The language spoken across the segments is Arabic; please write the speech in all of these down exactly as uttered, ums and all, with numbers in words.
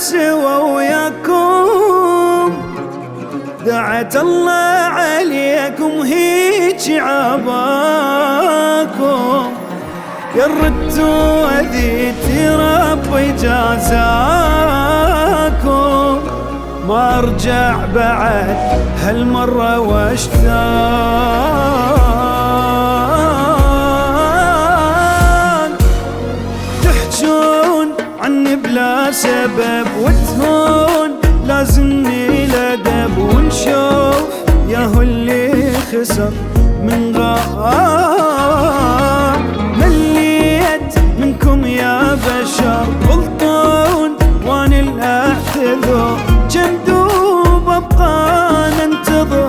سوا وياكم، دعت الله عليكم هيج عباكم، يردوا ذيتي ربي جازاكم، ما ارجع بعد هالمرة واشتاق. تحجون عني بلا سبب وتهون لازمني لدب، ونشوف ياهو اللي خسر من غاب. مليت منكم يا بشر غلطون واني الاعتذر، جندوب ابقى ننتظر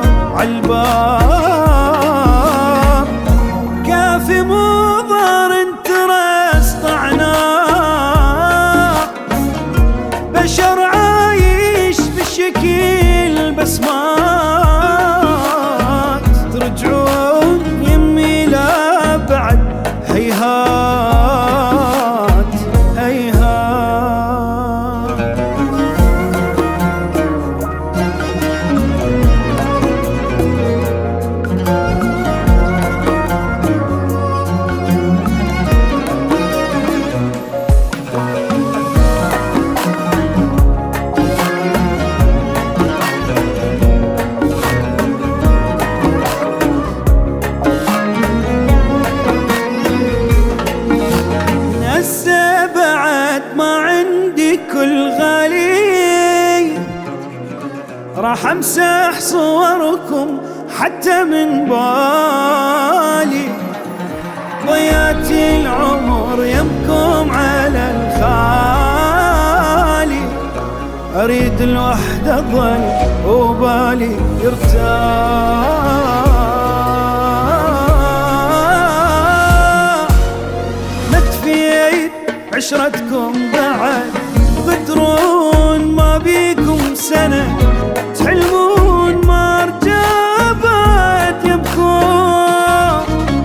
عالباب. كافي مو ضار انترس طعناه، بشر عايش بالشكل بس مات. ترجعون يمي لا بعد هيهات هيهات. كل غالي راح امسح صوركم حتى من بالي، ضيعت العمر يمكم على الخالي. اريد الوحدة ظل وبالي يرتاح. متفيد عشرتكم بعد تدرون ما بيكم سنة، تحلمون ما ارجع بعد يبكون.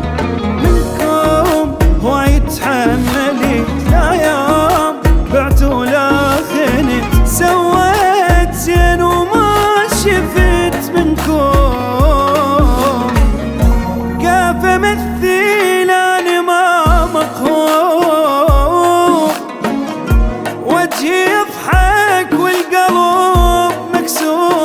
منكم هواي تحملت الايام، بعت ولا خنت، سويت زين وما شفت منكم. كيف امثل انا ما مقهور، وجهي يضحك والقلب مكسور.